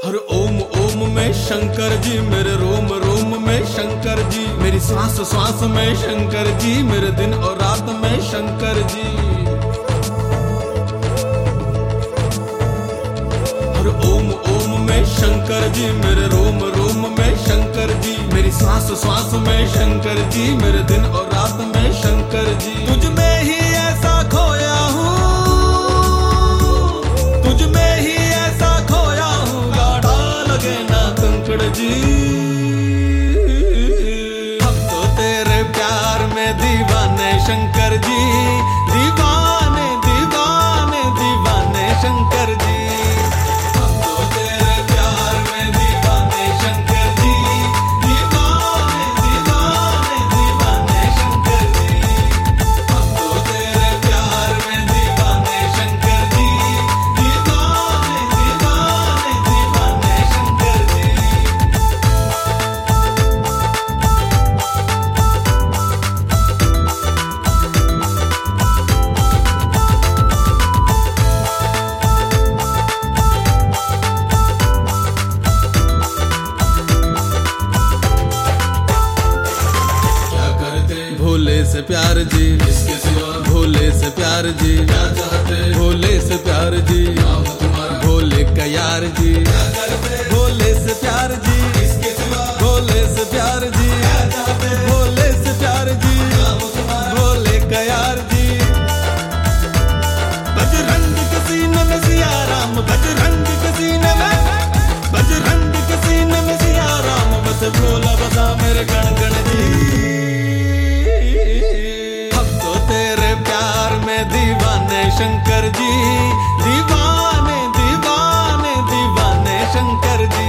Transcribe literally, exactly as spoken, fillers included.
हर ओम ओम में शंकर जी, मेरे रोम रोम में शंकर जी, मेरी सांस सांस में शंकर जी, मेरे दिन और रात में शंकर जी। हर ओम ओम में शंकर जी, मेरे रोम रोम में शंकर जी, मेरी सांस सांस में शंकर जी, मेरे दिन और रात में शंकर जी। तुझ में ही ऐसा खोया हूँ, तुझ में ही ऐसा खोया हूँ, गाढ़ा लगे ना कंकड़ जी। हम तो तेरे प्यार में दीवाने शंकर जी, दीवाने दीवाने दीवाने शंकर जी। हम तो तेरे प्यार में दीवाने शंकर जी, दीवाने दीवाने दीवाने शंकर जी। हम तो तेरे प्यार में दीवाने शंकर जी, दीवाने दीवाने दीवाने शंकर जी। क्या करते भोले से प्यार जी, इसके सिवा भोले से प्यार जी, क्या चाहते भोले से प्यार जी, नाम तुम्हारा भोले का यार जी। क्या करते भोले से प्यार जी, इसके सिवा भोले से प्यार जी, क्या चाहते भोले से प्यार जी, नाम तुम्हारा भोले का यार जी। बजरंग के सीने में सिया राम, बजरंग के सीने में, बजरंग के सीने में सिया राम, बस भोला बसा मेरे गण गण जी। हम तो तेरे प्यार में दीवाने शंकर जी, दीवाने दीवाने दीवाने शंकर जी।